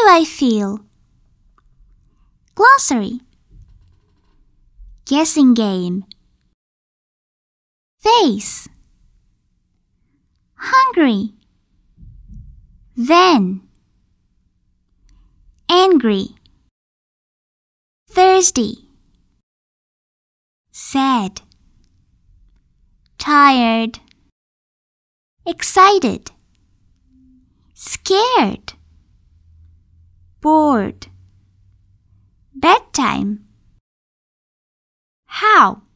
I feel? Glossary. Guessing game. Face. Hungry. Then. Angry. Thirsty. Sad. Tired. Excited. Scared. Bored. Bedtime. How?